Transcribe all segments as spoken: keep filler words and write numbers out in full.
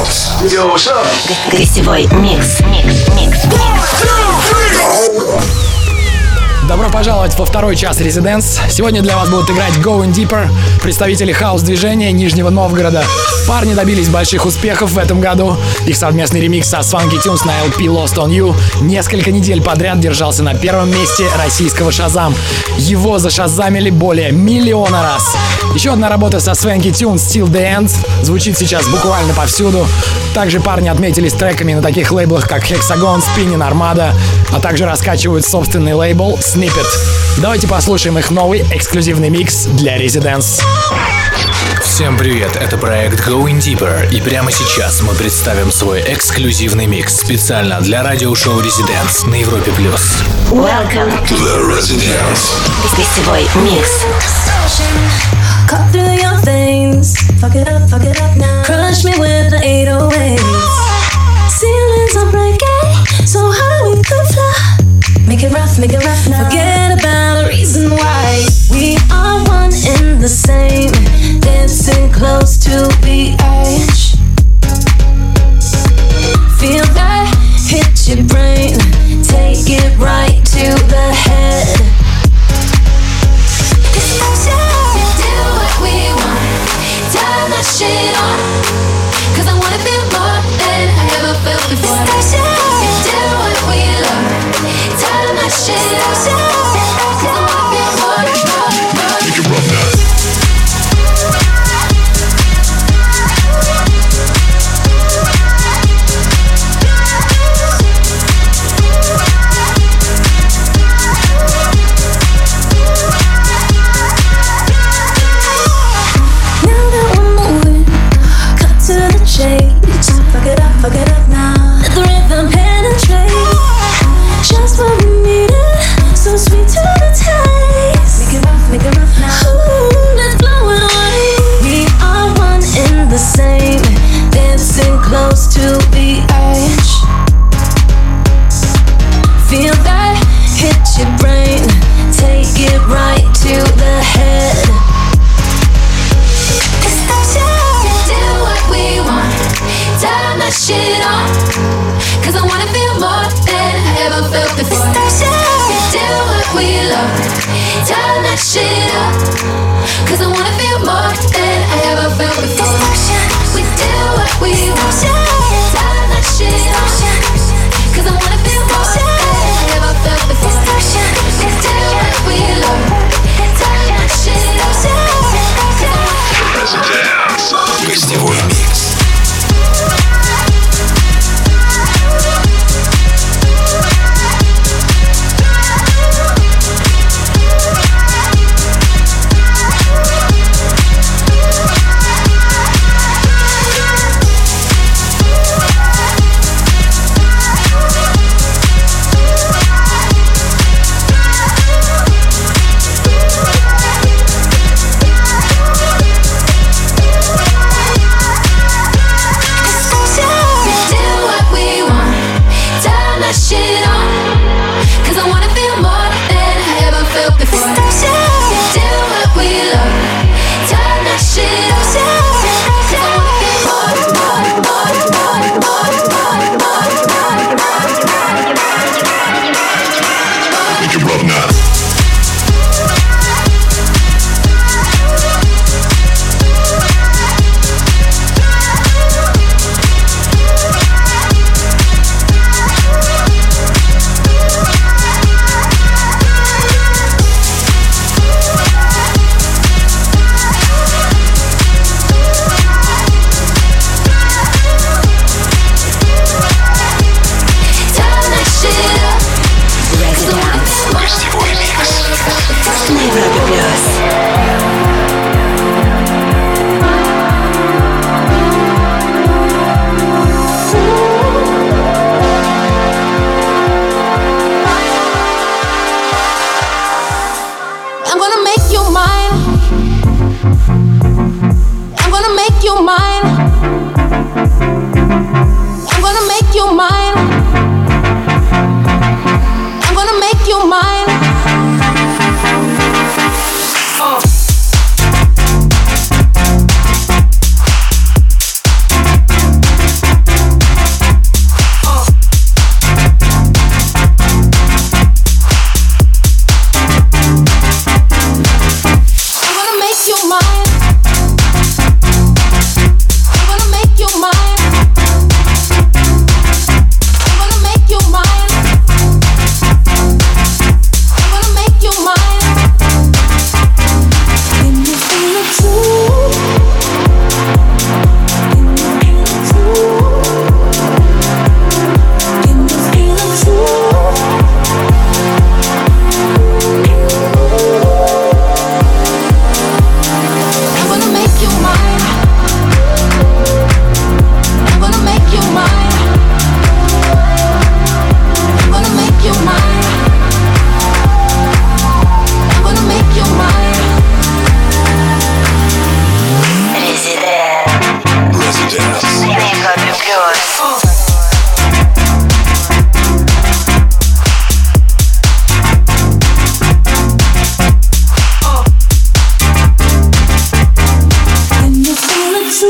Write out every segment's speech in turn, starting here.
House. Yo, what's up? Гостевой микс. Микс, микс, микс. Добро пожаловать во второй час Residence. Сегодня для вас будут играть Going Deeper, представители хаус-движения Нижнего Новгорода. Парни добились больших успехов в этом году. Их совместный ремикс со Swanky Tunes на эл пи Lost on You несколько недель подряд держался на первом месте российского Shazam. Его зашазамили более миллиона раз. Еще одна работа со Swanky Tunes Till the End звучит сейчас буквально повсюду. Также парни отметились треками на таких лейблах, как Hexagon, Spinning, Armada, а также раскачивают собственный лейбл Snippet. Давайте послушаем их новый эксклюзивный микс для Residence. Всем привет, это проект Going Deeper, и прямо сейчас мы представим свой эксклюзивный микс специально для радиошоу Residence на Европе+. Welcome to the Residence. Гостевой микс. Cut through your veins, fuck it up, fuck it up now. Crush me with the eight oh eights. Ceilings are breaking, so high we could fly. Make it rough, make it rough now. Forget about the reason why. We are one in the same, dancing close to the edge. Feel that hit your brain, take it right to the head. Turn that shit on, cause I wanna feel more than I ever felt before. We do what we love. Turn that shit on, cause I wanna feel more, more, more. Make it rough now. Fuck it up, fuck it up now. Let the rhythm penetrate. Just what we needed, so sweet to the taste. Make it rough, make it rough now. Ooh, let's blow it away. We are one in the same, dancing close to the edge. Feel that hit your brain, take it right to the head. Do what we want. Turn that shit on, cause I wanna feel more than I ever felt before. We do what we love. Turn that shit on, cause I wanna feel more than I ever felt before. We do what we want. Turn that shit on, cause I wanna feel more than I ever felt before. We do what we love. Turn that shit on, cause I wanna feel more. Гостевой микс.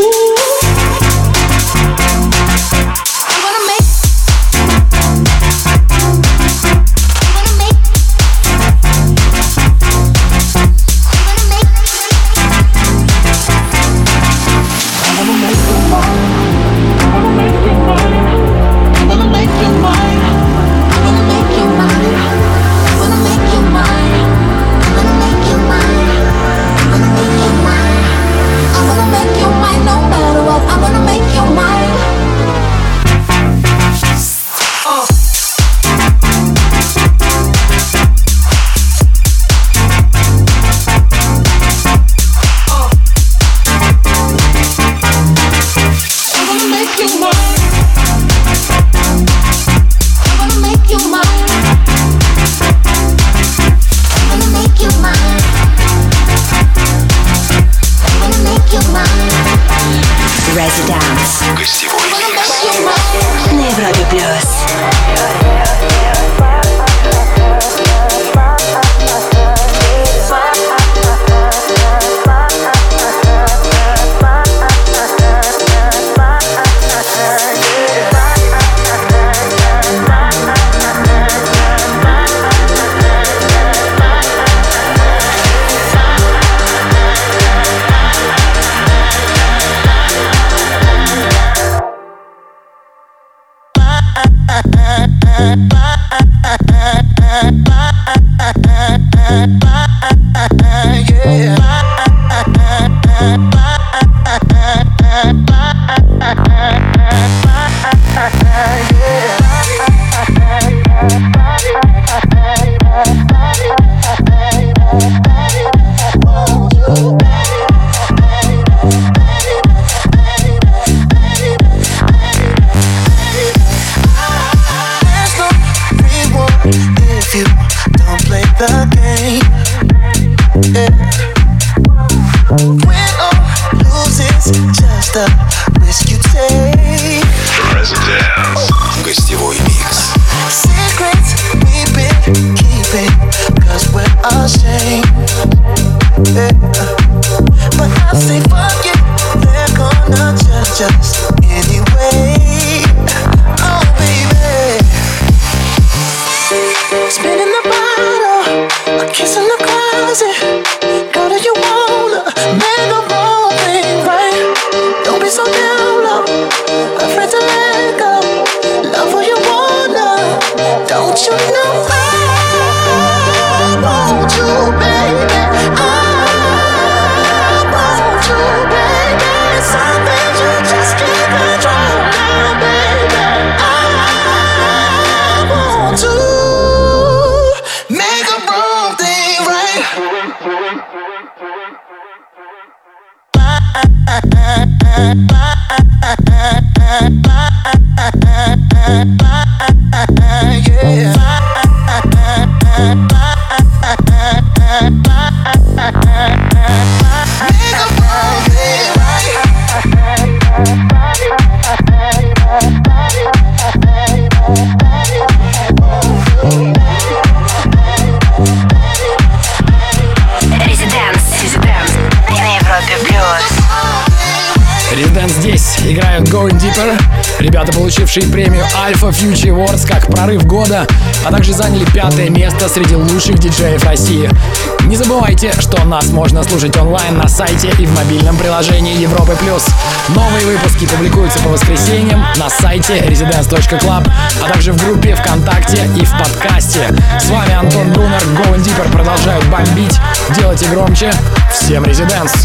Ребята, получившие премию Alpha Future Awards как прорыв года, а также заняли пятое место среди лучших диджеев России. Не забывайте, что нас можно слушать онлайн на сайте и в мобильном приложении Европы плюс. Новые выпуски публикуются по воскресеньям на сайте residence точка club, а также в группе ВКонтакте и в подкасте. С вами Антон Брунер, Going Deeper продолжают бомбить. Делайте громче. Всем Residence!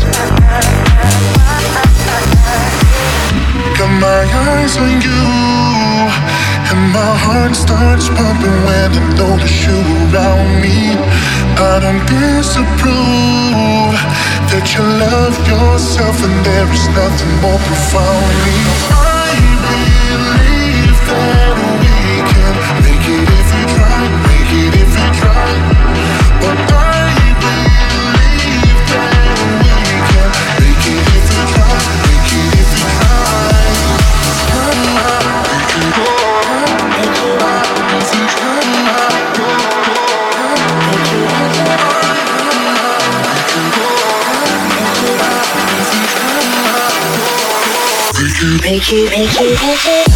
Got my eyes on you, and my heart starts pumping when I notice you around me. I don't disapprove that you love yourself, and there is nothing more profoundly. I believe that we can make it if we try, make it if we try. But I believe that we can make it if we try, make it if we try. Make you, make you, make you.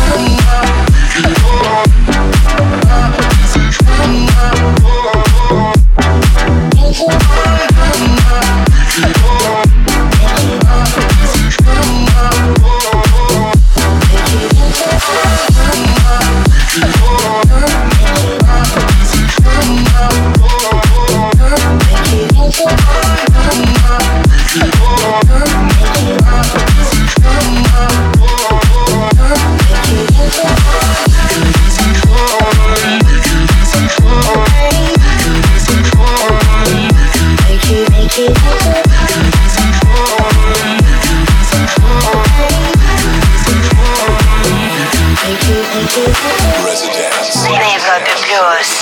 Европе плюс.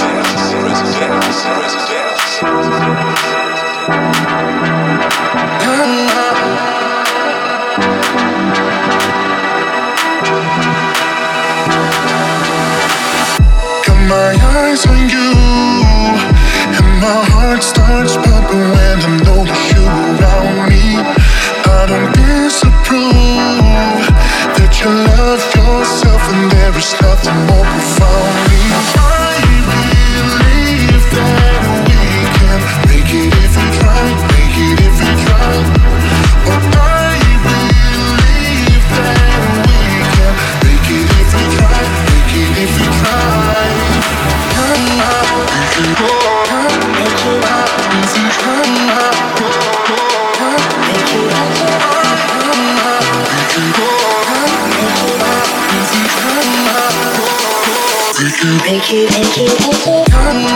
Got my eyes on you, and my heart starts pumping when I know that you around me. I don't disapprove that you love yourself, and there is nothing more profoundly. I believe that we can make it if we try, make it if we try. Oh, I believe that we can make it if we try, make it if we try. Make you, make you, make you.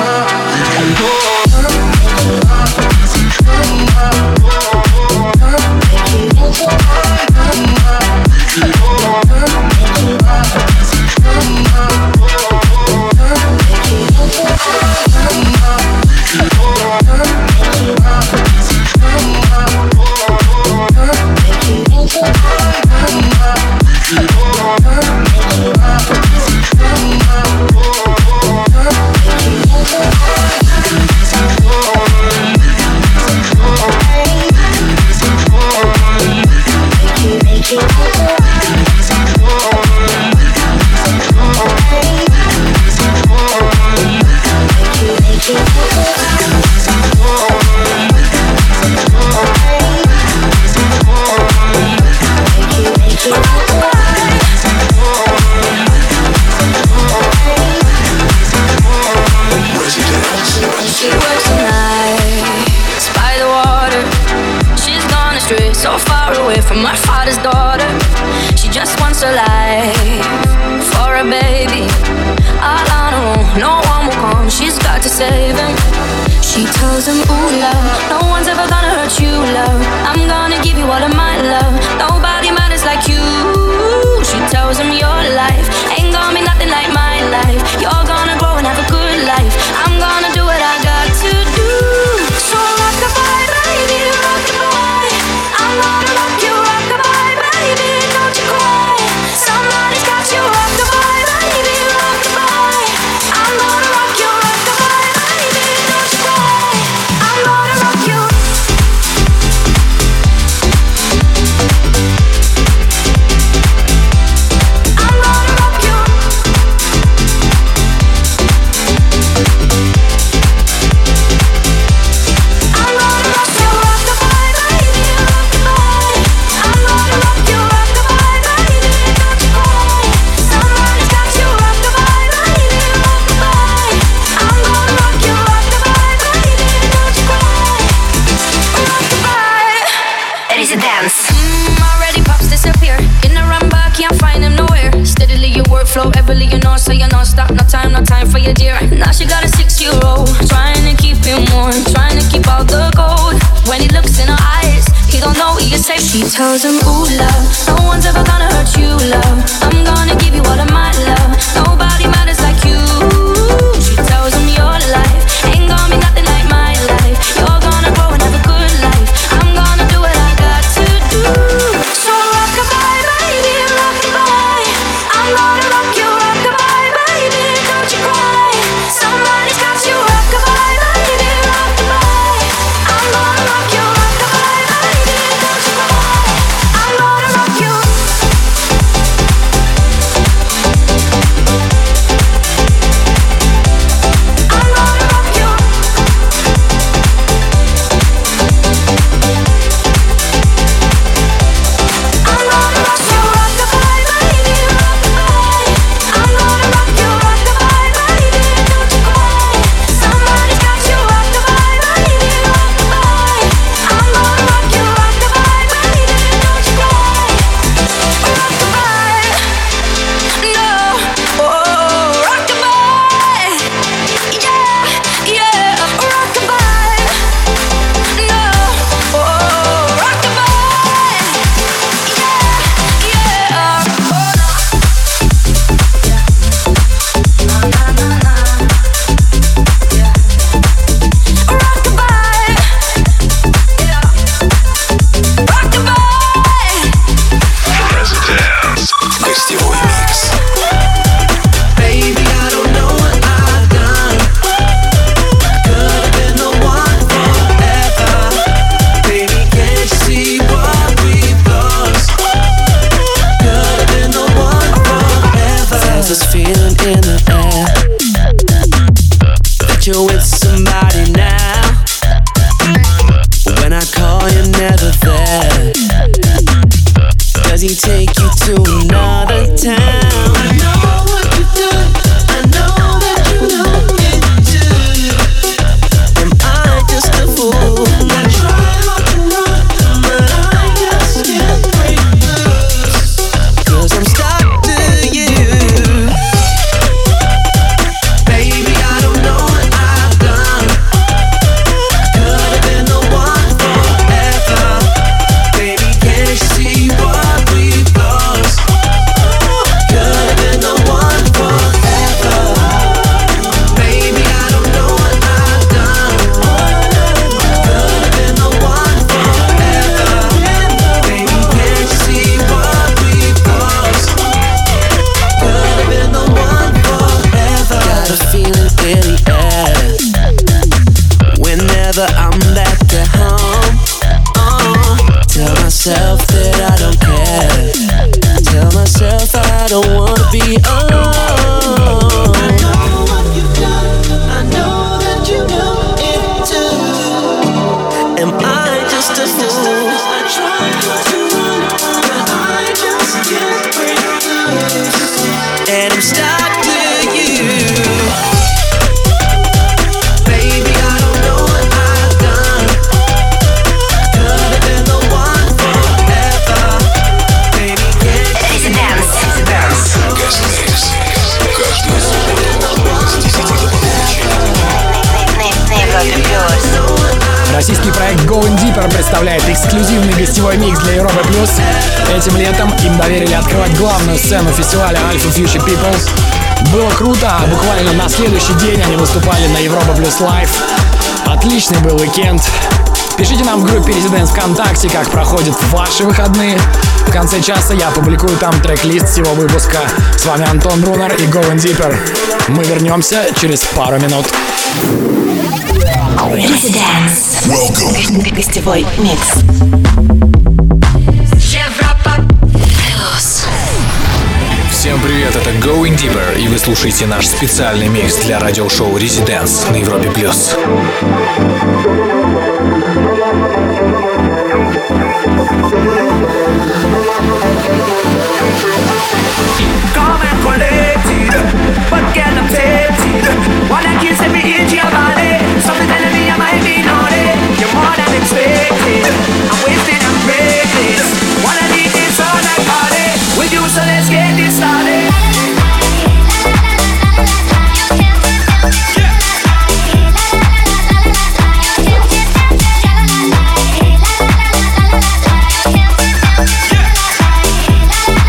So far away from my father's daughter. She just wants a life for a baby. All on her own, no one will come. She's got to save him. She tells him, ooh, love, no one's ever gonna hurt you, love. I'm gonna give you all of my love. Nobody matters like you. She tells him your life ain't gonna be nothing like my life. You're gonna grow and have a good life. I'm gonna do what I got to do. So rock-a-bye, baby, rock-a-bye. I'm gonna rock you, rock-a-bye, baby, don't you cry. Somebody's got you, rock-a-bye, baby, rock-a-bye. I'm gonna rock you, rock-a-bye, baby, don't you cry. I'm gonna rock you. I'm gonna rock you. I'm gonna rock you, rock-a-bye, baby, rock-a-bye. I'm gonna rock you, rock-a-bye, baby, don't you cry. Somebody's got you, rock-a-bye, baby, rock-a-bye. I'm gonna rock you, rock-a-bye, baby, don't you cry. Rock-a-bye. Residence. Mm, already pops disappear. In the run back, can't find him nowhere. Steadily your workflow, everly you know, so you know stop. No time, no time for your dear. Now she got a six-year-old, trying to keep him warm, trying to keep out the cold. When he looks in her eyes, he don't know he is safe. She tells him, ooh, love, no one's ever gonna hurt you, love. I'm gonna give you all of my love. Nobody matters like you. She tells him your life ain't gonna be nothing like my life. You're gonna grow and have a good life. I'm gonna do what I got to do. So rock-a-bye, baby, rock-a-bye. I'm gonna rock you, rock-a-bye, baby, don't you cry. Somebody's got you, rock-a-bye, baby, rock-a-bye. I'm gonna rock you, rock-a-bye, baby, don't you cry. I'm gonna rock you. another town. I know what you've done. I know that you know it too. Am I just a fool? I try hard to run, but I just can't break loose. 'Cause I'm stuck to you. Baby, I don't know what I've done. Could have been the one forever. Baby, can't you see what we've lost? Could have been the one forever. Baby, I don't know what I've done. Could have been the one forever. Baby, can't you see what we've lost? Could have been the one forever. Got a feeling in the air whenever I'm back at home. Oh, tell myself that I don't care. Tell myself I don't wanna be alone. I know what you've done. I know that you know it too. Am I just a fool? I try not to run, but I just can't break loose. And I'm stuck to you. Baby, I don't know what I've done. Could have been the one forever. Baby, can't Residence. Guest mix. Каждую субботу с десяти до полуночи. На Европе плюс. Российский проект Going Deeper представляет эксклюзивный гостевой микс для Европы плюс. Этим летом им доверили открывать главную сцену фестиваля Alpha Future People. Было круто, а буквально на следующий день они выступали на Европа плюс Live. Отличный был уикенд. Пишите нам в группе Residence ВКонтакте, как проходят ваши выходные. В конце часа я опубликую там трек-лист всего выпуска. С вами Антон Брунер и Going Deeper. Мы вернемся через пару минут. Residence. Welcome. Гостевой микс. Европа плюс. Всем привет, это Going Deeper, и вы слушаете наш специальный микс для радиошоу Residence на Европе плюс. Calm and collected, but get tempted. Wanna kiss every inch of your body. Something telling me I might be naughty. You're more than expected. I'm wasted and reckless. Wanna leave this all night party with you, so let's get this started. Yeah.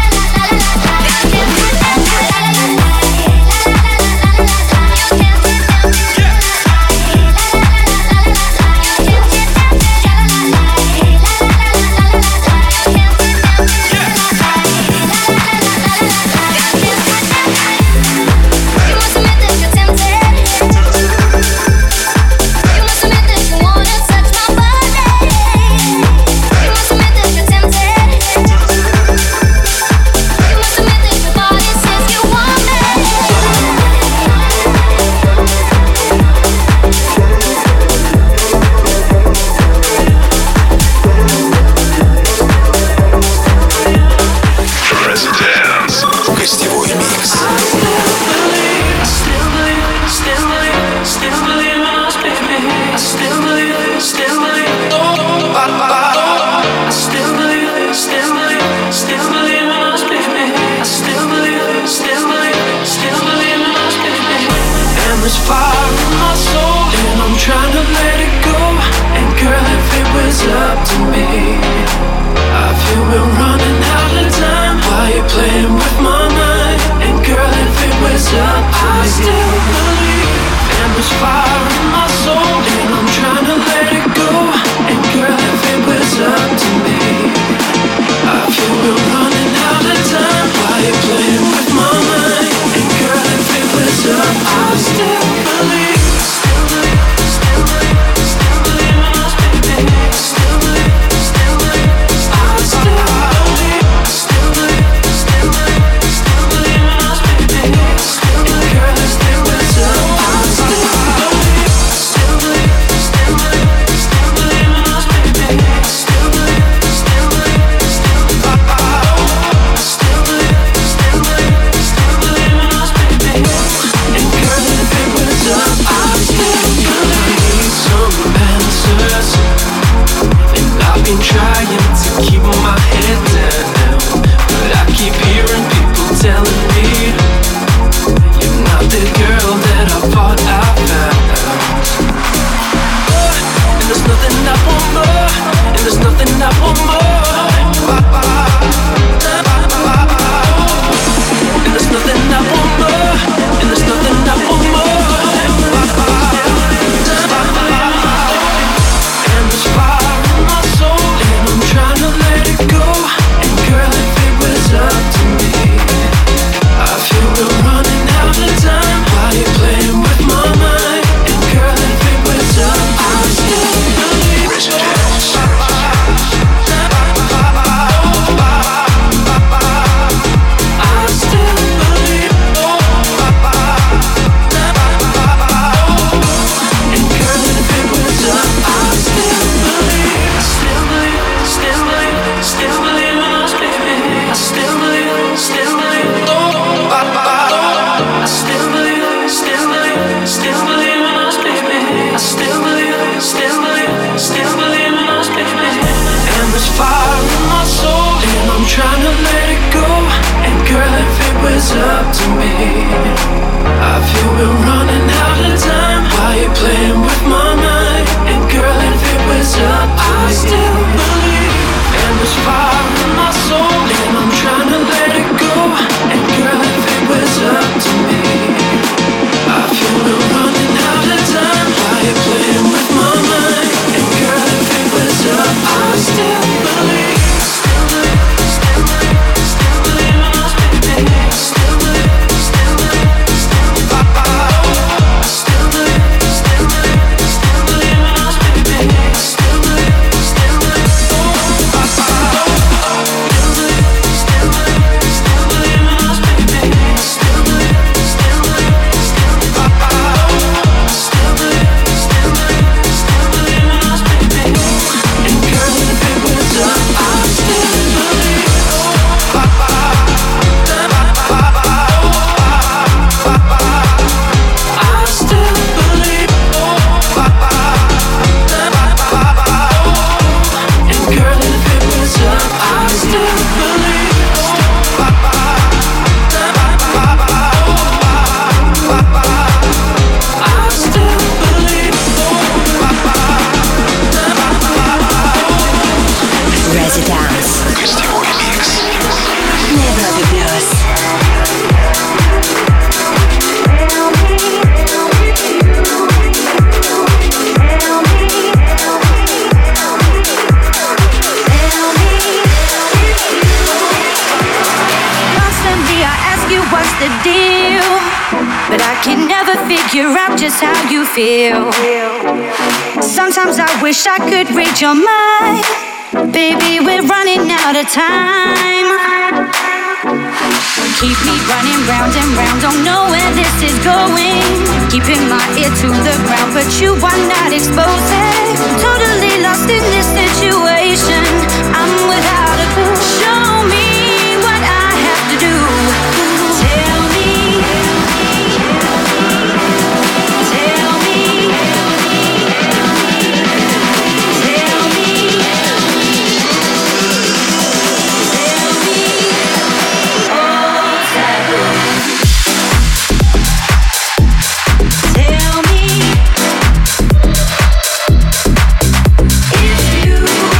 I ask you what's the deal, but I can never figure out just how you feel. Sometimes I wish I could read your mind. Baby, we're running out of time. Keep me running round and round, don't know where this is going. Keeping my ear to the ground, but you are not exposing. Totally lost in this situation, I'm without a clue. Show me what I have to do. Tell me. Tell me. Tell me. Tell me. Oh, taboo. Tell me if you.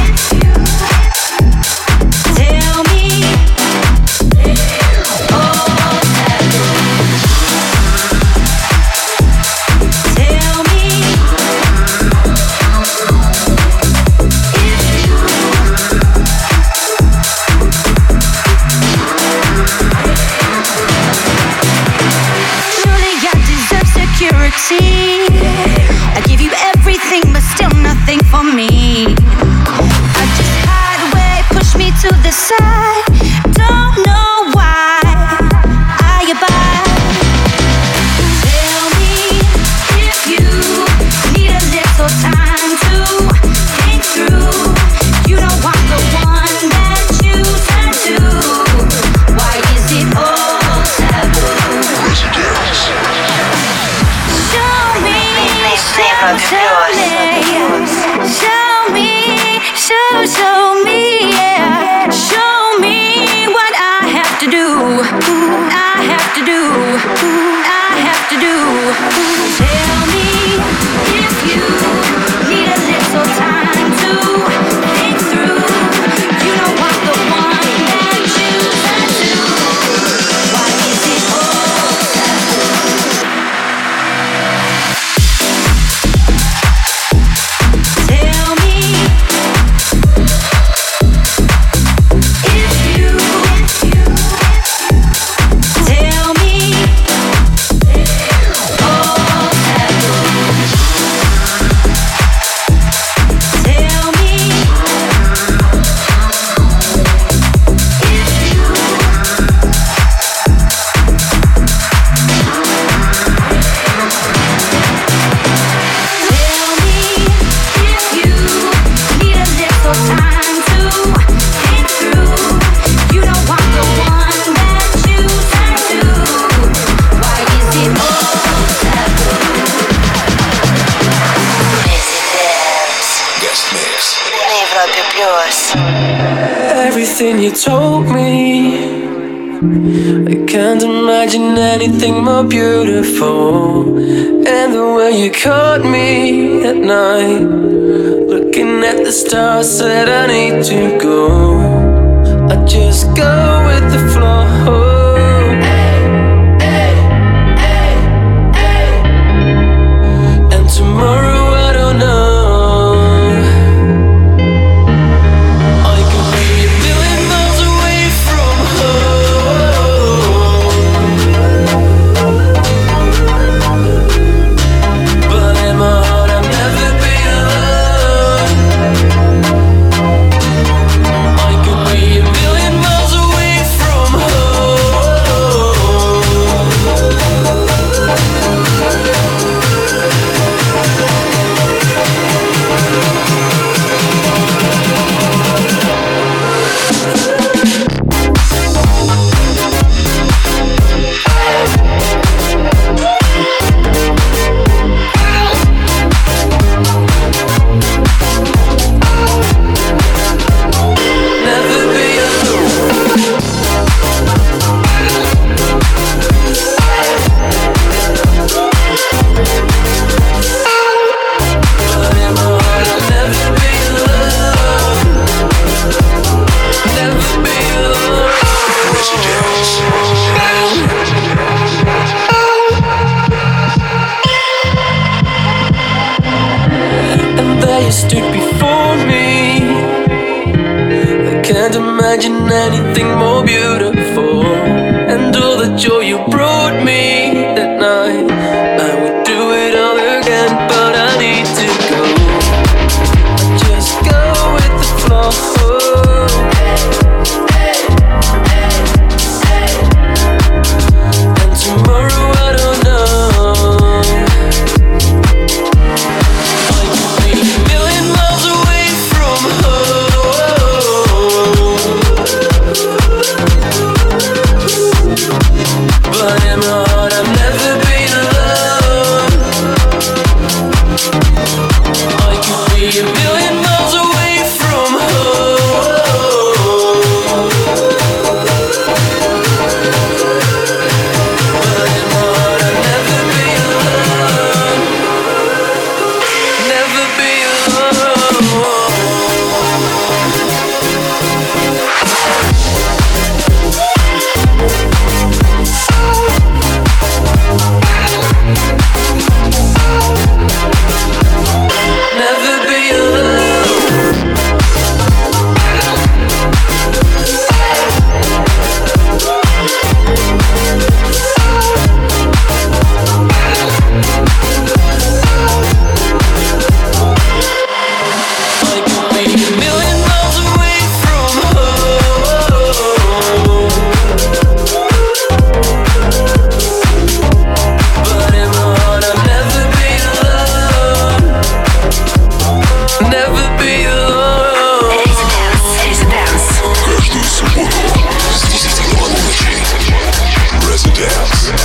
Tell me. Oh, taboo. Tell me if you. Surely I deserve security. I give you everything, but still nothing for me. I just hide away, push me to the side. Don't know why I abide. Tell me if you need a little time to think through. You know I'm the one that you turn to. Why is it all taboo? Show me, show, show me, show me, show, show me, yeah. Show me what I have to do. I have to do. I have to do. Tell me if you need a little time to think through. You know I'm the one that you turn to. Why is it all taboo? Tell me if you. Tell me. Oh, taboo. Tell me if you. Tell me if you need a little time to think through. You know I'm the one that you turn to. Why is it all taboo? Residence Guest mix. на Европе плюс. Everything you told me, I can't imagine anything more beautiful. And the way you caught me at night, looking at the stars, said I need to go. I just go with the flow. And tomorrow I don't know. I could be a million miles away from home, but in my heart I'll never be alone. I could be a million miles away from home. the joy you brought me that night. I would do it all again, but I need to go. Just go with the flow. And tomorrow I don't know. I could be a million miles away from home, but in my heart I've never been alone. I could be a million miles away from home, but in my heart I've never been alone. Never be alone. Never be alone. I could be a million miles away from home, but in my heart I've never been alone. Never be alone. Каждую субботу с десяти до полуночи. Residence.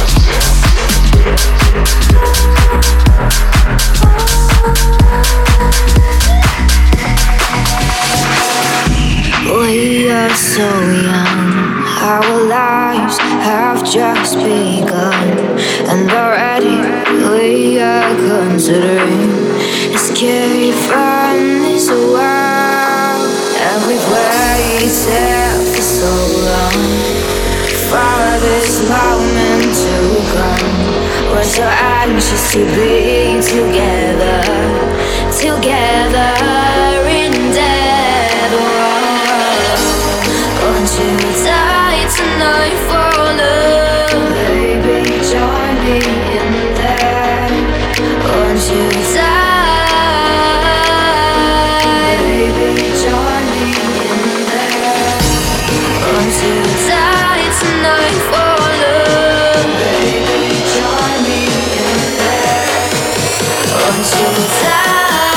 We are so young, our lives have just begun, and already we are considering escape from this world. And we've waited for so long for this moment to come. We're so anxious to be together, together in dead world. Won't you die tonight for love? Baby, join me in that. Won't you die? Baby, join me in that. Won't you die tonight for love? Baby, join me in that. Won't you die?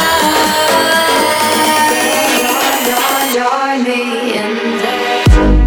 Join me in that.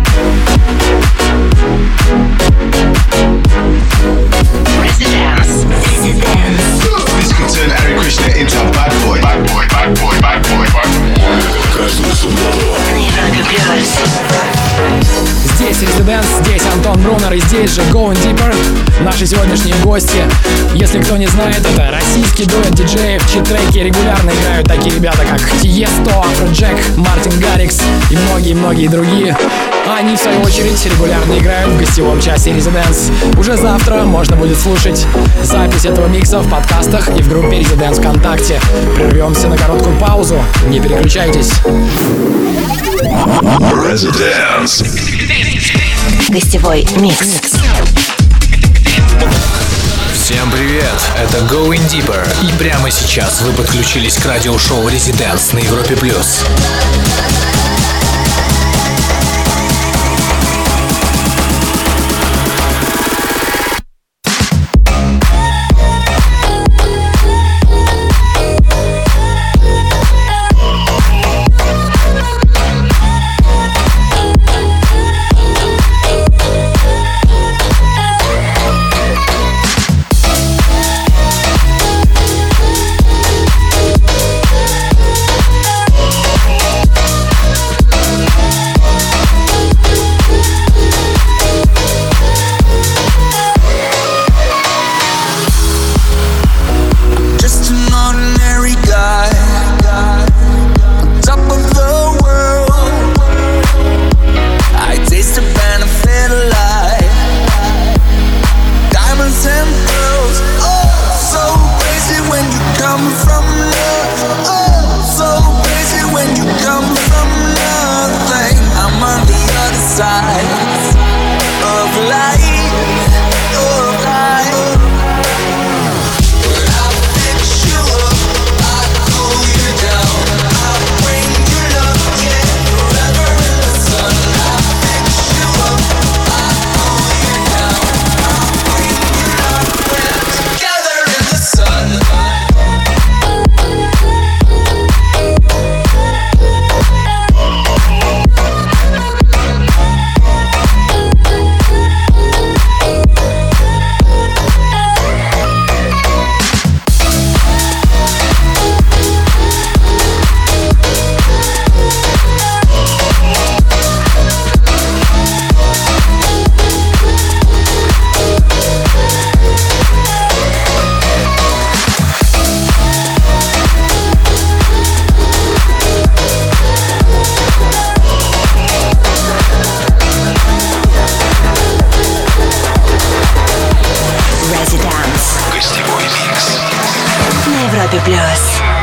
Residence. Residence. This can turn Hare Krishna into a bad boy. Bad boy, bad boy, bad boy, bad boy. Каждую субботу. На Европе плюс. Здесь Residence, здесь Антон Брунер и здесь же Going Deeper. Наши сегодняшние гости. Если кто не знает, это российский дуэт диджеев, чьи треки регулярно играют такие ребята, как Тиесто, Афроджек, Мартин Гаррикс и многие-многие другие. А они, в свою очередь, регулярно играют в гостевом часе Residence. Уже завтра можно будет слушать запись этого микса в подкастах и в группе Residence ВКонтакте. Прервемся на короткую паузу. Не переключайтесь. Residence. Гостевой микс. Всем привет, это Going Deeper. И прямо сейчас вы подключились к радиошоу Residence на Европе плюс. Европе плюс.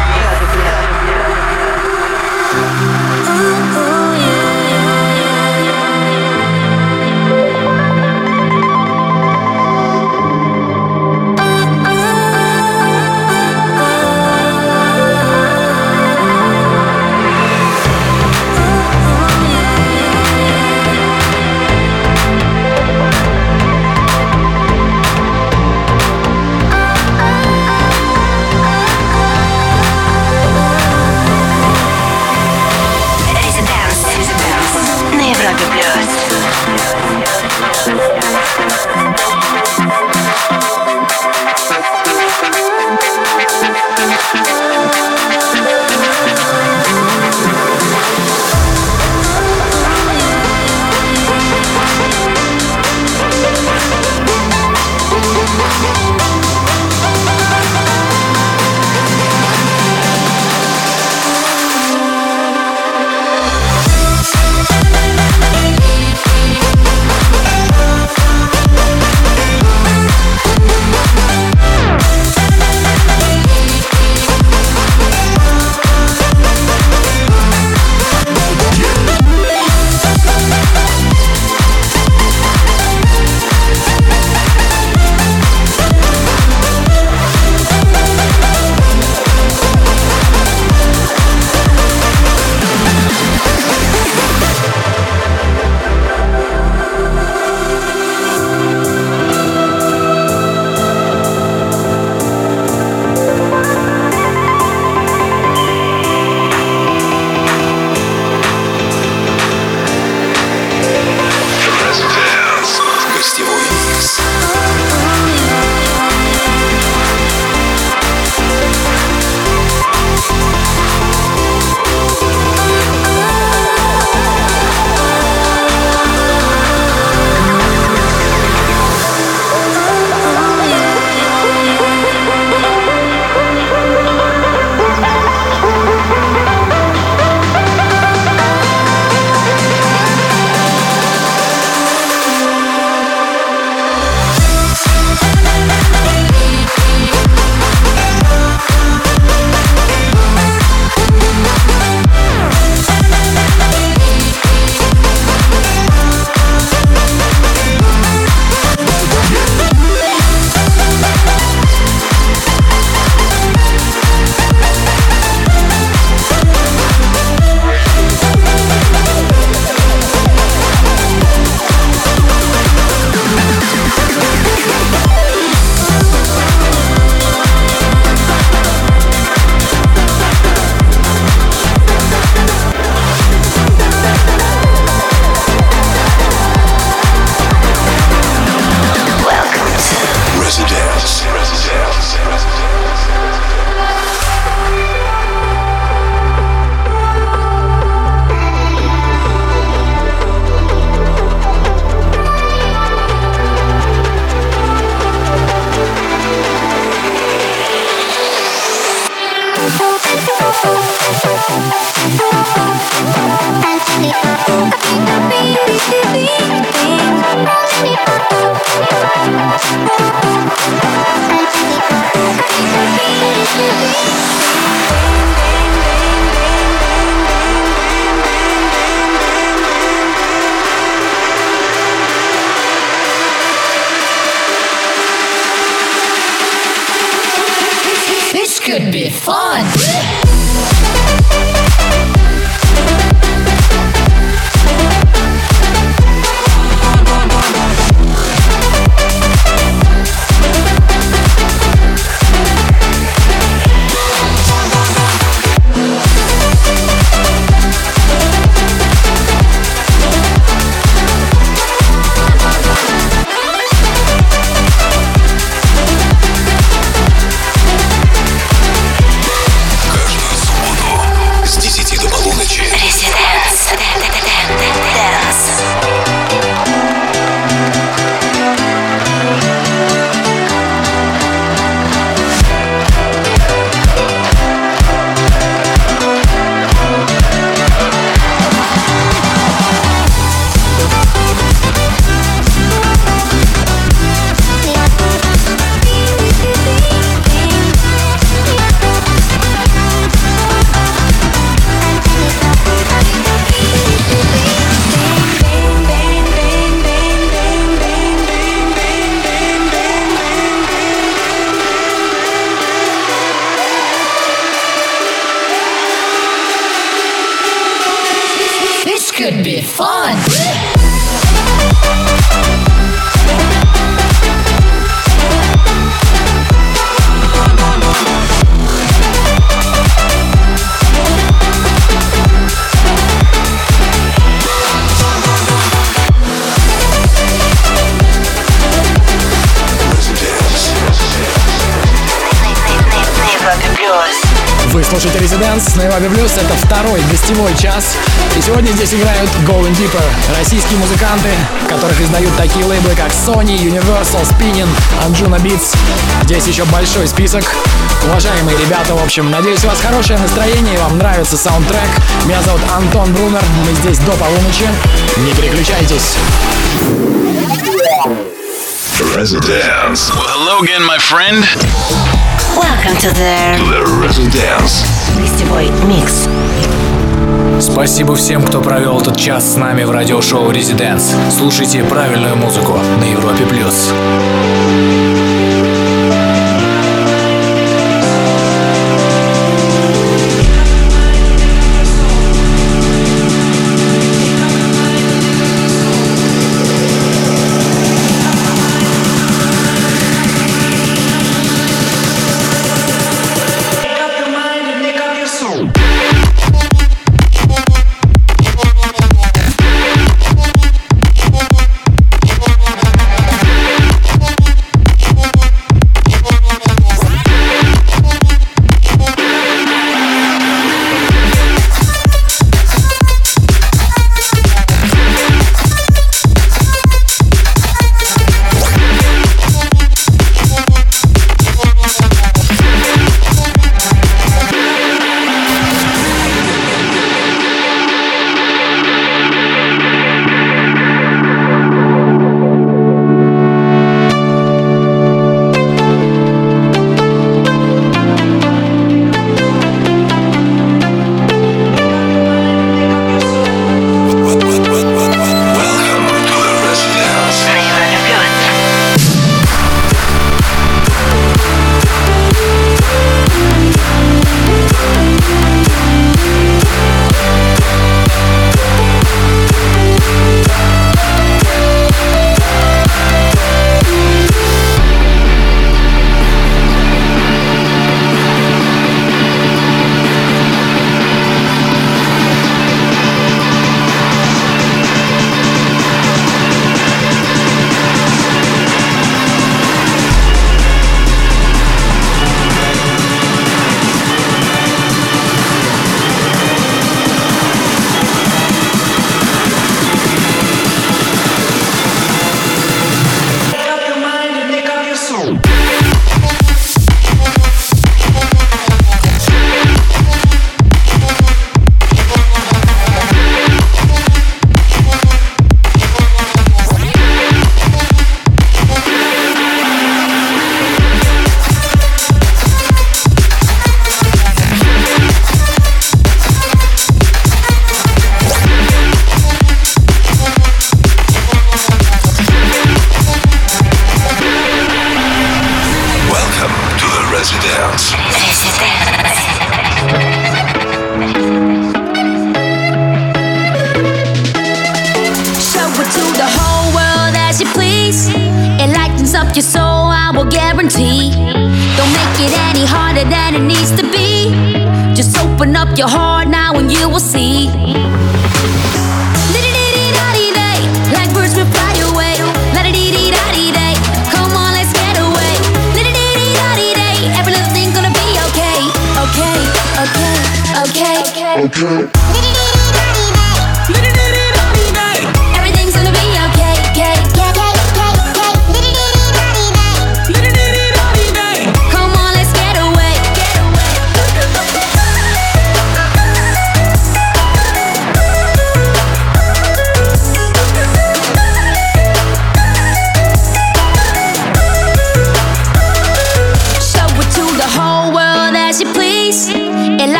This could be fun. слушаете Residence на Европе Плюс. Это второй гостевой час. И сегодня здесь играют Going Deeper. Российские музыканты, которых издают такие лейблы, как Sony, Universal, Spinnin, Anjuna Beats. Здесь еще большой список. Уважаемые ребята, в общем, надеюсь, у вас хорошее настроение и вам нравится саундтрек. Меня зовут Антон Брунер. Мы здесь до полуночи. Не переключайтесь. Residence. Well, hello again, my friend. Welcome to the, The Residence. гостевой микс. Спасибо всем, кто провел этот час с нами в радиошоу Residence. Слушайте правильную музыку на Европе Плюс.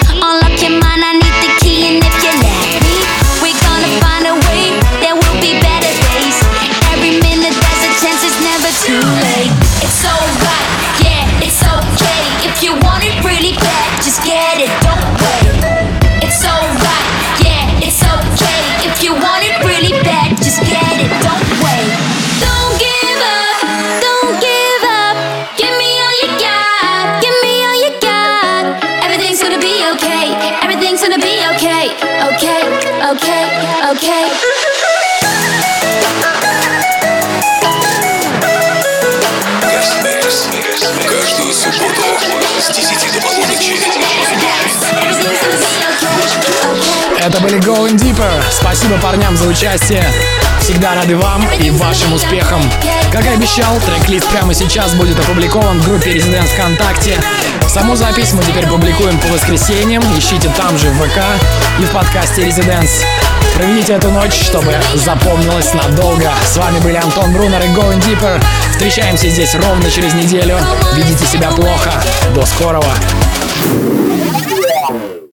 We'll be back. get it, don't wait. It's alright, yeah, it's okay. If you want it really bad, just get it, don't wait. Don't give up, don't give up. Give me all you got, give me all you got. Everything's gonna be okay, everything's gonna be okay. Okay, okay, okay. Каждую субботу с десяти до полуночи. Это были Going Deeper. Спасибо парням за участие. Всегда рады вам и вашим успехам. Как и обещал, трек-лист прямо сейчас будет опубликован в группе Residence ВКонтакте. Саму запись мы теперь публикуем по воскресеньям. Ищите там же в ВК и в подкасте Residence. Проведите эту ночь, чтобы запомнилось надолго. С вами были Антон Брунер и Going Deeper. Встречаемся здесь ровно через неделю. Ведите себя плохо. До скорого.